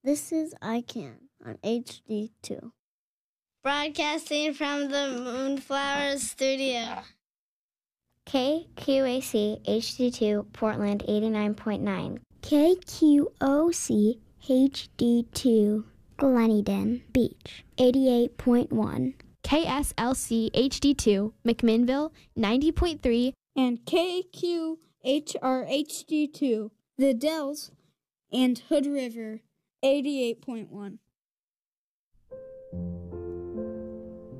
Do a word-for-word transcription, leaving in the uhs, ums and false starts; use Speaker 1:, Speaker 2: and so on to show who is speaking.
Speaker 1: This is I Can on H D two.
Speaker 2: Broadcasting from the Moonflower Studio.
Speaker 3: K Q A C H D two Portland eighty-nine point nine.
Speaker 4: K Q O C H D two Gleneden Beach eighty-eight point one.
Speaker 5: K S L C H D two McMinnville ninety point three.
Speaker 6: And K Q H R H D two The Dells and Hood River eighty-eight point one.